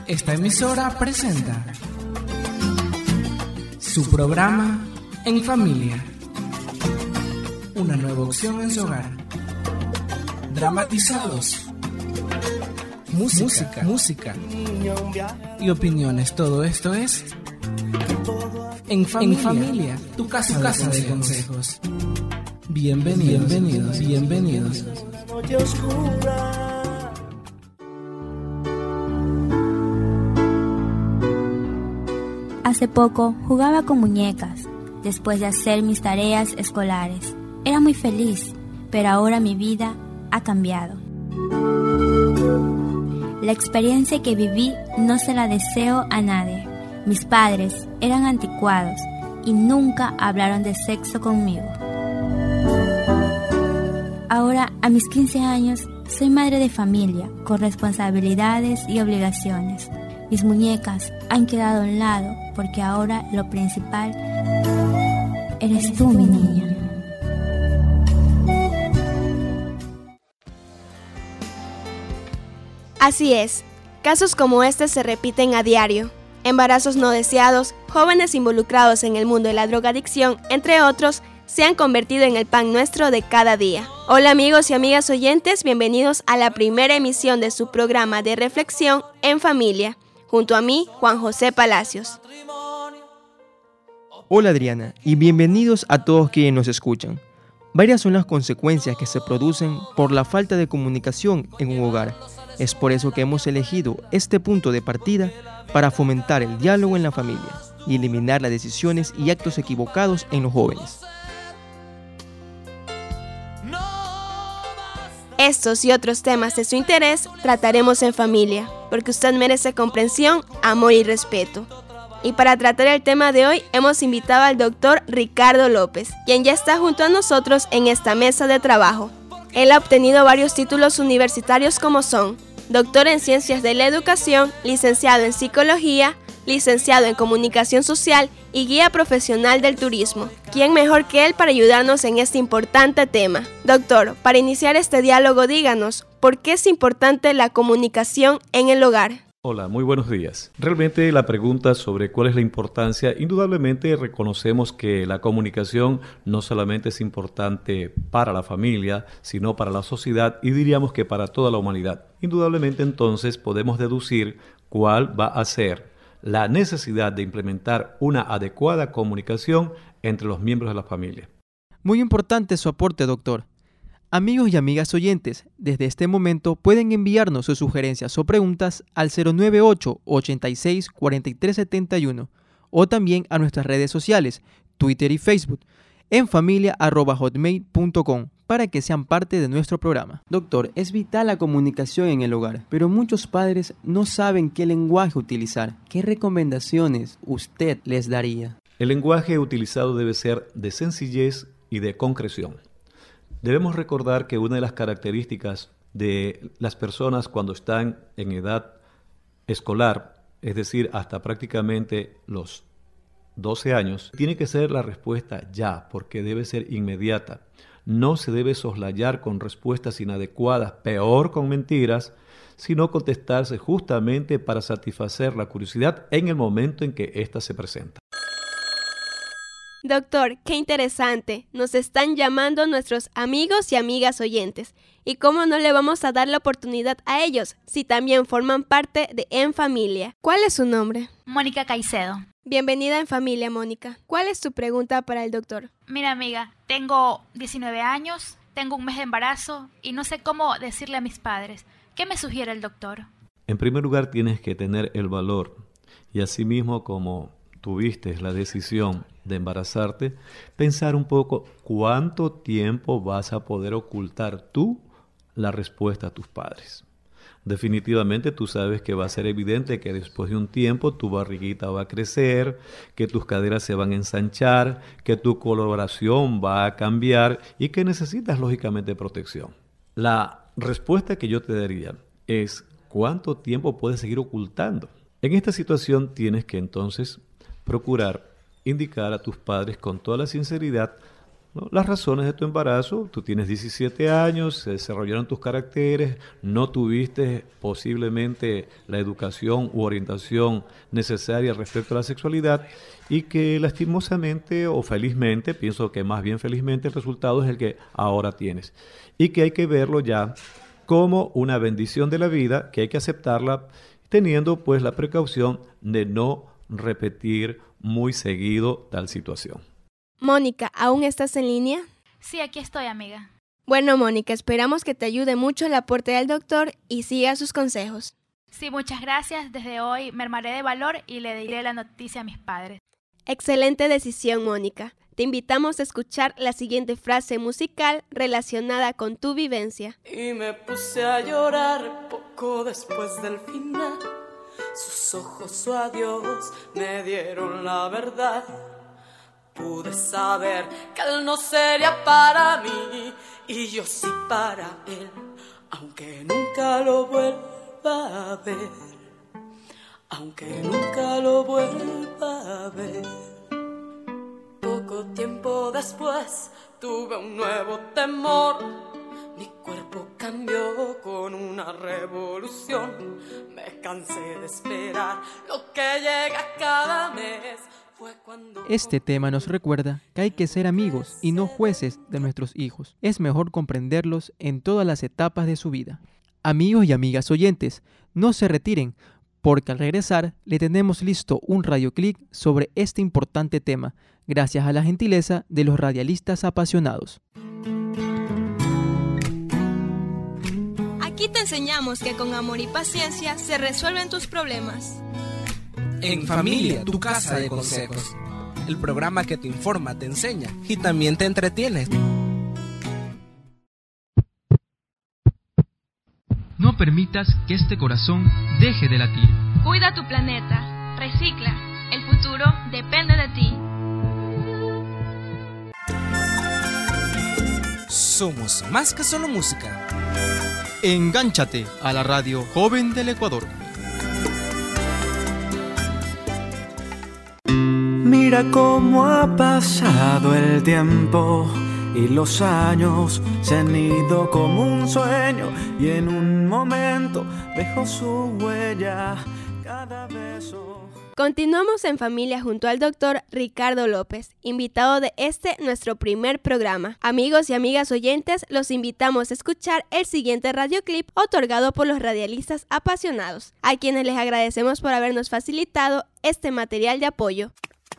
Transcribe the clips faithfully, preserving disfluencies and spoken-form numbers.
Esta emisora presenta su programa En Familia, una nueva opción en su hogar. Dramatizados, música, música, música y opiniones. Todo esto es En Familia, en familia tu casa, tu casa de consejos. Bienvenidos, bienvenidos, bienvenidos. Hace poco jugaba con muñecas, después de hacer mis tareas escolares. Era muy feliz, pero ahora mi vida ha cambiado. La experiencia que viví no se la deseo a nadie. Mis padres eran anticuados y nunca hablaron de sexo conmigo. Ahora, a mis quince años, soy madre de familia, con responsabilidades y obligaciones. Mis muñecas han quedado a un lado porque ahora lo principal eres tú, mi niña. Así es, casos como este se repiten a diario. Embarazos no deseados, jóvenes involucrados en el mundo de la drogadicción, entre otros, se han convertido en el pan nuestro de cada día. Hola amigos y amigas oyentes, bienvenidos a la primera emisión de su programa de reflexión En Familia. Junto a mí, Juan José Palacios. Hola Adriana, y bienvenidos a todos quienes nos escuchan. Varias son las consecuencias que se producen por la falta de comunicación en un hogar. Es por eso que hemos elegido este punto de partida para fomentar el diálogo en la familia y eliminar las decisiones y actos equivocados en los jóvenes. Estos y otros temas de su interés trataremos en familia, porque usted merece comprensión, amor y respeto. Y para tratar el tema de hoy hemos invitado al doctor Ricardo López, quien ya está junto a nosotros en esta mesa de trabajo. Él ha obtenido varios títulos universitarios como son doctor en Ciencias de la Educación, licenciado en Psicología, licenciado en Comunicación Social y guía profesional del turismo. ¿Quién mejor que él para ayudarnos en este importante tema? Doctor, para iniciar este diálogo, díganos, ¿por qué es importante la comunicación en el hogar? Hola, muy buenos días. Realmente la pregunta sobre cuál es la importancia, indudablemente reconocemos que la comunicación no solamente es importante para la familia, sino para la sociedad y diríamos que para toda la humanidad. Indudablemente entonces podemos deducir cuál va a ser la necesidad de implementar una adecuada comunicación entre los miembros de la familia. Muy importante su aporte, doctor. Amigos y amigas oyentes, desde este momento pueden enviarnos sus sugerencias o preguntas al cero nueve ocho, ochenta y seis, cuarenta y tres setenta y uno o también a nuestras redes sociales, Twitter y Facebook, en familia arroba hotmail punto com, para que sean parte de nuestro programa. Doctor, es vital la comunicación en el hogar, pero muchos padres no saben qué lenguaje utilizar. ¿Qué recomendaciones usted les daría? El lenguaje utilizado debe ser de sencillez y de concreción. Debemos recordar que una de las características de las personas cuando están en edad escolar, es decir, hasta prácticamente los doce años, tiene que ser la respuesta ya, porque debe ser inmediata. No se debe soslayar con respuestas inadecuadas, peor con mentiras, sino contestarse justamente para satisfacer la curiosidad en el momento en que ésta se presenta. Doctor, qué interesante. Nos están llamando nuestros amigos y amigas oyentes. ¿Y cómo no le vamos a dar la oportunidad a ellos si también forman parte de En Familia? ¿Cuál es su nombre? Mónica Caicedo. Bienvenida En Familia, Mónica. ¿Cuál es tu pregunta para el doctor? Mira, amiga, tengo diecinueve años, tengo un mes de embarazo y no sé cómo decirle a mis padres. ¿Qué me sugiere el doctor? En primer lugar, tienes que tener el valor y asimismo como tuviste la decisión de embarazarte, pensar un poco cuánto tiempo vas a poder ocultar tú la respuesta a tus padres. Definitivamente tú sabes que va a ser evidente que después de un tiempo tu barriguita va a crecer, que tus caderas se van a ensanchar, que tu coloración va a cambiar y que necesitas lógicamente protección. La respuesta que yo te daría es ¿cuánto tiempo puedes seguir ocultando? En esta situación tienes que entonces procurar indicar a tus padres con toda la sinceridad ¿no? Las razones de tu embarazo: tú tienes diecisiete años, se desarrollaron tus caracteres, no tuviste posiblemente la educación u orientación necesaria respecto a la sexualidad, y que lastimosamente o felizmente, pienso que más bien felizmente, el resultado es el que ahora tienes, y que hay que verlo ya como una bendición de la vida, que hay que aceptarla, teniendo pues la precaución de no repetir muy seguido tal situación. Mónica, ¿aún estás en línea? Sí, aquí estoy, amiga. Bueno, Mónica, esperamos que te ayude mucho el aporte del doctor y siga sus consejos. Sí, muchas gracias. Desde hoy me armaré de valor y le diré la noticia a mis padres. Excelente decisión, Mónica. Te invitamos a escuchar la siguiente frase musical relacionada con tu vivencia. Y me puse a llorar poco después del final. Sus ojos, su adiós, me dieron la verdad. Pude saber que él no sería para mí y yo sí para él, aunque nunca lo vuelva a ver, aunque nunca lo vuelva a ver. Poco tiempo después tuve un nuevo temor, mi cuerpo cambió con una revolución. Me cansé de esperar lo que llega cada mes. Este tema nos recuerda que hay que ser amigos y no jueces de nuestros hijos. Es mejor comprenderlos en todas las etapas de su vida. Amigos y amigas oyentes, no se retiren, porque al regresar le tenemos listo un radioclick sobre este importante tema, gracias a la gentileza de los radialistas apasionados. Aquí te enseñamos que con amor y paciencia se resuelven tus problemas. En Familia, tu casa de consejos. El programa que te informa, te enseña y también te entretiene. No permitas que este corazón deje de latir. Cuida tu planeta, recicla. El futuro depende de ti. Somos más que solo música. Engánchate a la radio Joven del Ecuador. Mira cómo ha pasado el tiempo y los años se han ido como un sueño, y en un momento dejó su huella cada beso. Continuamos en Familia junto al doctor Ricardo López, invitado de este nuestro primer programa. Amigos y amigas oyentes, los invitamos a escuchar el siguiente radioclip otorgado por los radialistas apasionados, a quienes les agradecemos por habernos facilitado este material de apoyo.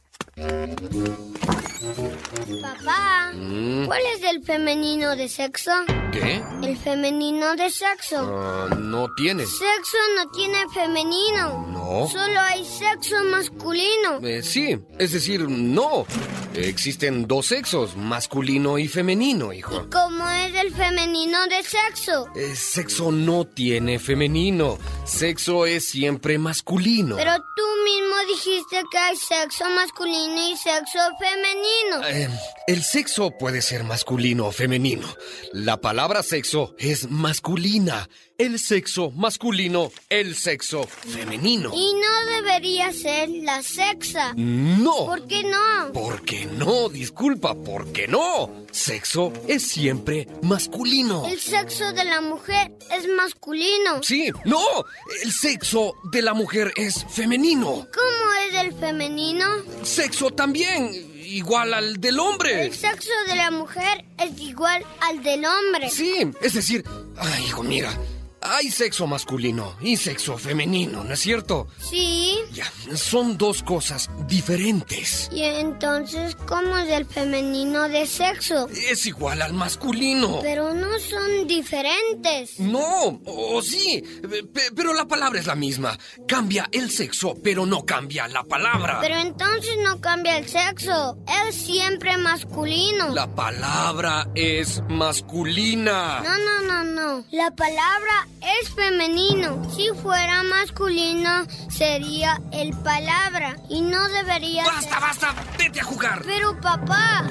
Papá, ¿Mm? ¿cuál es el femenino de sexo? ¿Qué? El femenino de sexo. Uh, no tiene. Sexo no tiene femenino. No. Solo hay sexo masculino. Eh, sí, es decir, no. Existen dos sexos, masculino y femenino, hijo. ¿Y cómo es el femenino de sexo? Eh, sexo no tiene femenino. Sexo es siempre masculino. Pero tú mismo dijiste que hay sexo masculino y sexo femenino. Eh, el sexo puede ser masculino o femenino. La palabra sexo es masculina. El sexo masculino, el sexo femenino. Y no debería ser la sexa. No. ¿Por qué no? ¿Por qué no? Disculpa, ¿por qué no? Sexo es siempre masculino. El sexo de la mujer es masculino. Sí, no. El sexo de la mujer es femenino. ¿Y cómo es el femenino? Sexo también, igual al del hombre. El sexo de la mujer es igual al del hombre. Sí, es decir, ay, hijo, mira, hay sexo masculino y sexo femenino, ¿no es cierto? Sí. Ya, son dos cosas diferentes. ¿Y entonces cómo es el femenino de sexo? Es igual al masculino. Pero no son diferentes. No, o sí, pe- pero la palabra es la misma. Cambia el sexo, pero no cambia la palabra. Pero entonces no cambia el sexo. Es siempre masculino. La palabra es masculina. No, no, no, no. La palabra es femenino. Si fuera masculino, sería el palabra. Y no debería ¡Basta, ser... basta! ¡Vete a jugar! Pero papá...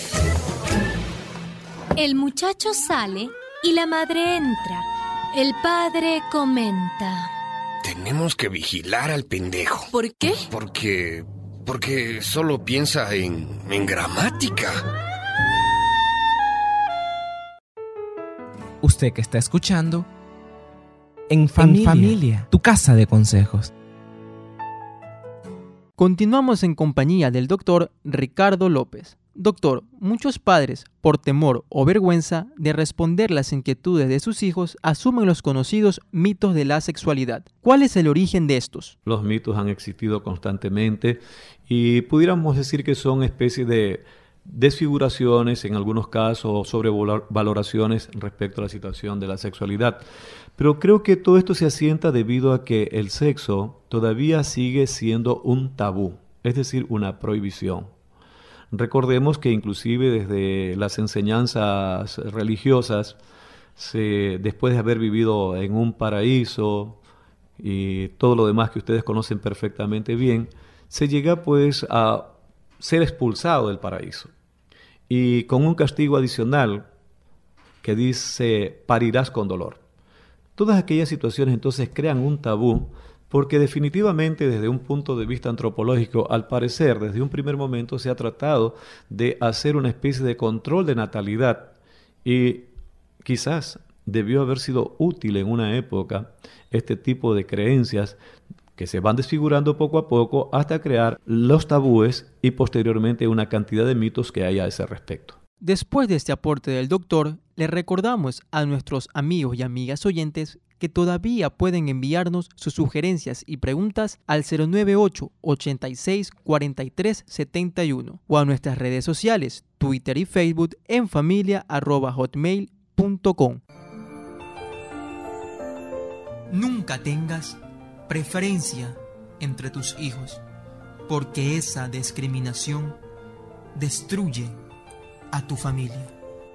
El muchacho sale y la madre entra. El padre comenta: Tenemos que vigilar al pendejo. ¿Por qué? Porque... porque solo piensa en, en gramática. Usted que está escuchando, En Familia, en familia tu casa de consejos. Continuamos en compañía del doctor Ricardo López. Doctor, muchos padres, por temor o vergüenza de responder las inquietudes de sus hijos, asumen los conocidos mitos de la sexualidad. ¿Cuál es el origen de estos? Los mitos han existido constantemente y pudiéramos decir que son especies de desfiguraciones, en algunos casos sobrevaloraciones respecto a la situación de la sexualidad. Pero creo que todo esto se asienta debido a que el sexo todavía sigue siendo un tabú, es decir, una prohibición. Recordemos que inclusive desde las enseñanzas religiosas, se, después de haber vivido en un paraíso y todo lo demás que ustedes conocen perfectamente bien, se llega pues a ser expulsado del paraíso. Y con un castigo adicional que dice, parirás con dolor. Todas aquellas situaciones entonces crean un tabú, porque definitivamente desde un punto de vista antropológico, al parecer, desde un primer momento se ha tratado de hacer una especie de control de natalidad y quizás debió haber sido útil en una época este tipo de creencias que se van desfigurando poco a poco hasta crear los tabúes y posteriormente una cantidad de mitos que hay a ese respecto. Después de este aporte del doctor, le recordamos a nuestros amigos y amigas oyentes que todavía pueden enviarnos sus sugerencias y preguntas al cero nueve ocho, ochenta y seis, cuarenta y tres, setenta y uno o a nuestras redes sociales, Twitter y Facebook en familia arroba hotmail punto com. Nunca tengas preferencia entre tus hijos, porque esa discriminación destruye a tu familia.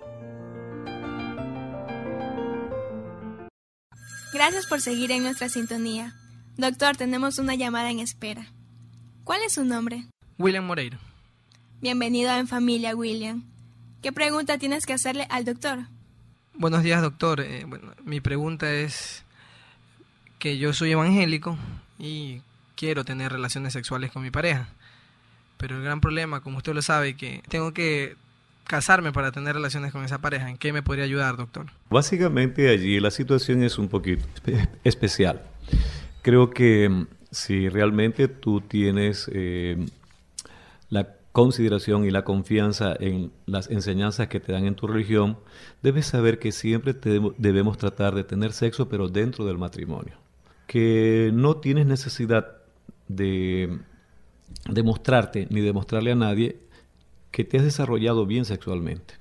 Gracias por seguir en nuestra sintonía. Doctor, tenemos una llamada en espera. ¿Cuál es su nombre? William Moreira. Bienvenido a En Familia, William. ¿Qué pregunta tienes que hacerle al doctor? Buenos días, doctor. Eh, bueno, mi pregunta es que yo soy evangélico y quiero tener relaciones sexuales con mi pareja. Pero el gran problema, como usted lo sabe, que tengo que casarme para tener relaciones con esa pareja. ¿En qué me podría ayudar, doctor? Básicamente allí la situación es un poquito espe- especial. Creo que si realmente tú tienes eh, la consideración y la confianza en las enseñanzas que te dan en tu religión, debes saber que siempre te debemos tratar de tener sexo, pero dentro del matrimonio. Que no tienes necesidad de demostrarte ni demostrarle a nadie que te has desarrollado bien sexualmente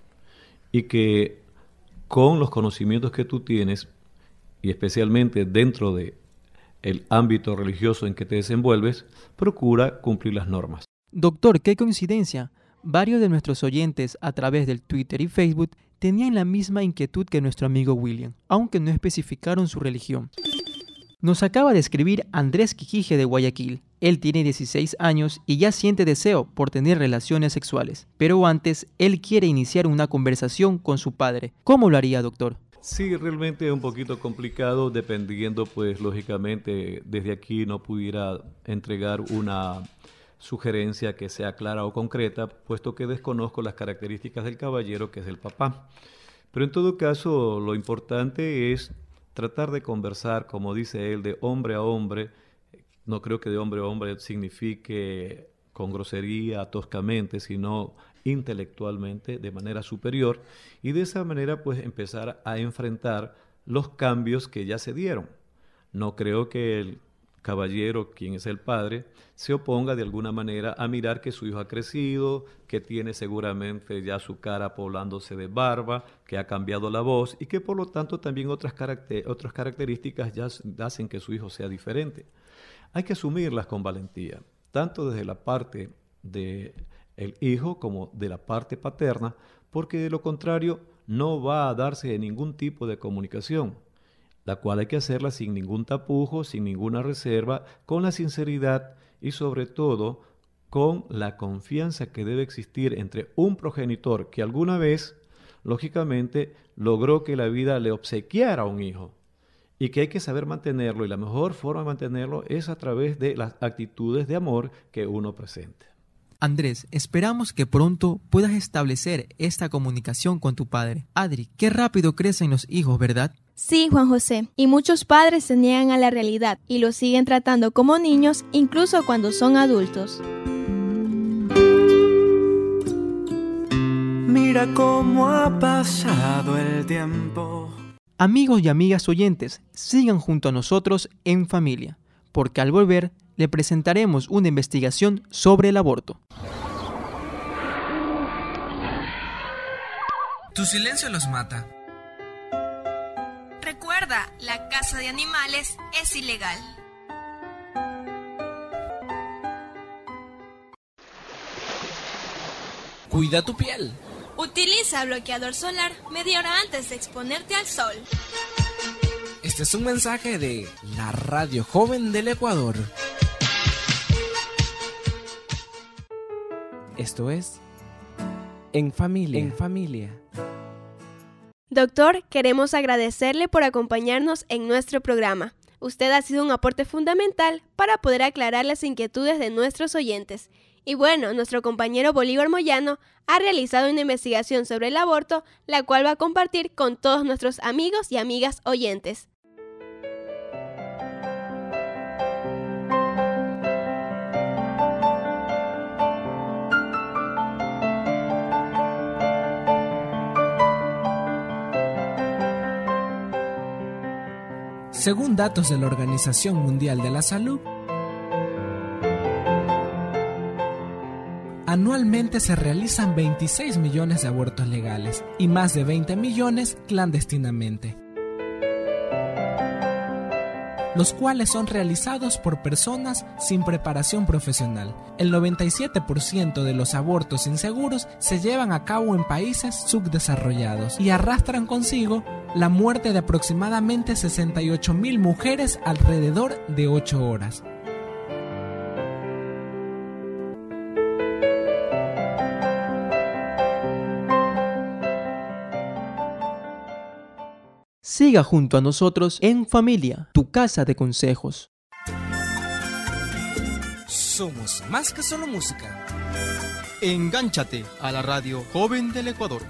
y que con los conocimientos que tú tienes y especialmente dentro de el ámbito religioso en que te desenvuelves, procura cumplir las normas. Doctor, qué coincidencia. Varios de nuestros oyentes a través del Twitter y Facebook tenían la misma inquietud que nuestro amigo William, aunque no especificaron su religión. Nos acaba de escribir Andrés Quiquije de Guayaquil. Él tiene dieciséis años y ya siente deseo por tener relaciones sexuales, pero antes él quiere iniciar una conversación con su padre. ¿Cómo lo haría, doctor? Sí, realmente es un poquito complicado, dependiendo, pues, lógicamente, desde aquí no pudiera entregar una sugerencia que sea clara o concreta, puesto que desconozco las características del caballero, que es el papá. Pero en todo caso, lo importante es tratar de conversar, como dice él, de hombre a hombre. No creo que de hombre a hombre signifique con grosería, toscamente, sino intelectualmente, de manera superior, y de esa manera pues empezar a enfrentar los cambios que ya se dieron. No creo que el caballero, quien es el padre, se oponga de alguna manera a mirar que su hijo ha crecido, que tiene seguramente ya su cara poblándose de barba, que ha cambiado la voz y que por lo tanto también otras, caracter- otras características ya hacen que su hijo sea diferente. Hay que asumirlas con valentía, tanto desde la parte del hijo como de la parte paterna, porque de lo contrario no va a darse ningún tipo de comunicación, la cual hay que hacerla sin ningún tapujo, sin ninguna reserva, con la sinceridad y sobre todo con la confianza que debe existir entre un progenitor que alguna vez, lógicamente, logró que la vida le obsequiara a un hijo y que hay que saber mantenerlo, y la mejor forma de mantenerlo es a través de las actitudes de amor que uno presente. Andrés, esperamos que pronto puedas establecer esta comunicación con tu padre. Adri, qué rápido crecen los hijos, ¿verdad? Sí, Juan José, y muchos padres se niegan a la realidad y los siguen tratando como niños incluso cuando son adultos. Mira cómo ha pasado el tiempo. Amigos y amigas oyentes, sigan junto a nosotros en familia, porque al volver le presentaremos una investigación sobre el aborto. Tu silencio los mata. Recuerda, la caza de animales es ilegal. Cuida tu piel. Utiliza bloqueador solar media hora antes de exponerte al sol. Este es un mensaje de la Radio Joven del Ecuador. Esto es En Familia. En Familia. Doctor, queremos agradecerle por acompañarnos en nuestro programa. Usted ha sido un aporte fundamental para poder aclarar las inquietudes de nuestros oyentes. Y bueno, nuestro compañero Bolívar Moyano ha realizado una investigación sobre el aborto, la cual va a compartir con todos nuestros amigos y amigas oyentes. Según datos de la Organización Mundial de la Salud, anualmente se realizan veintiséis millones de abortos legales y más de veinte millones clandestinamente, los cuales son realizados por personas sin preparación profesional. El noventa y siete por ciento de los abortos inseguros se llevan a cabo en países subdesarrollados y arrastran consigo la muerte de aproximadamente sesenta y ocho mil mujeres alrededor de ocho horas. Siga junto a nosotros en Familia, tu casa de consejos. Somos más que solo música. Engánchate a la Radio Joven del Ecuador.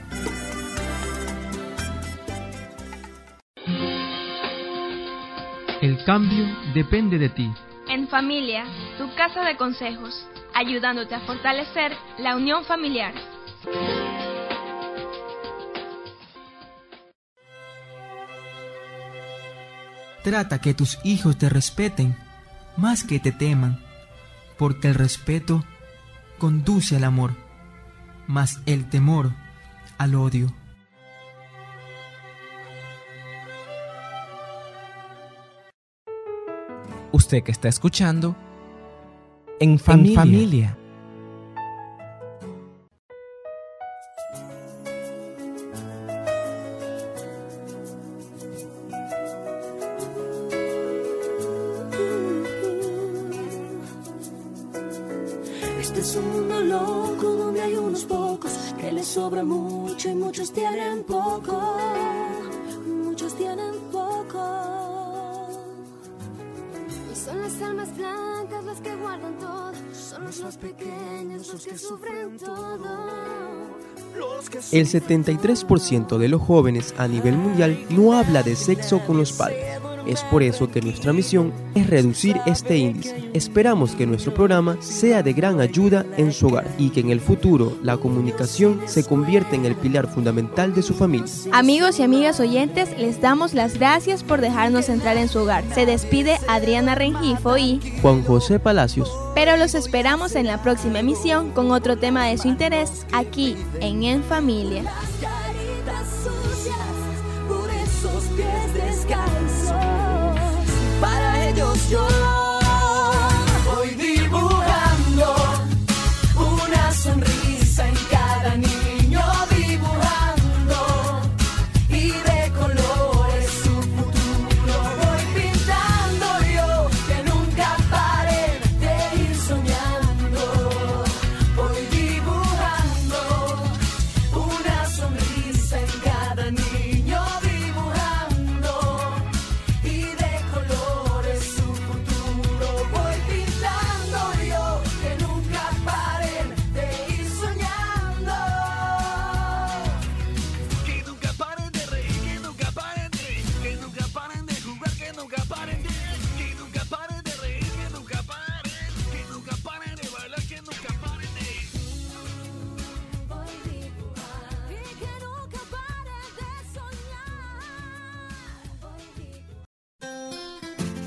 El cambio depende de ti. En Familia, tu casa de consejos, ayudándote a fortalecer la unión familiar. Trata que tus hijos te respeten más que te teman, porque el respeto conduce al amor, mas el temor al odio. Usted que está escuchando, En Familia. En familia. Este es un mundo loco donde hay unos pocos que les sobra mucho y muchos tienen poco. Muchos tienen poco. Y son las almas blancas las que guardan todo. Son los más pequeños los que sufren todo. El setenta y tres por ciento de los jóvenes a nivel mundial no habla de sexo con los padres. Es por eso que nuestra misión es reducir este índice. Esperamos que nuestro programa sea de gran ayuda en su hogar y que en el futuro la comunicación se convierta en el pilar fundamental de su familia. Amigos y amigas oyentes, les damos las gracias por dejarnos entrar en su hogar. Se despide Adriana Rengifo y Juan José Palacios. Pero los esperamos en la próxima emisión con otro tema de su interés aquí en En Familia. Para ellos yo voy dibujando una sonrisa en cada niño, dibujando y de colores su futuro voy pintando yo, que nunca pare de ir soñando. Voy dibujando una sonrisa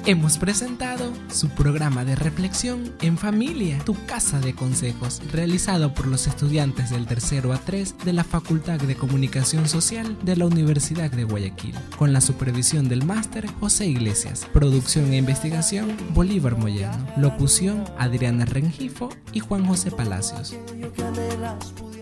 Hemos presentado su programa de reflexión en familia, tu casa de consejos, realizado por los estudiantes del tercero a tres de la Facultad de Comunicación Social de la Universidad de Guayaquil, con la supervisión del máster José Iglesias, producción e investigación Bolívar Moyano, locución Adriana Rengifo y Juan José Palacios.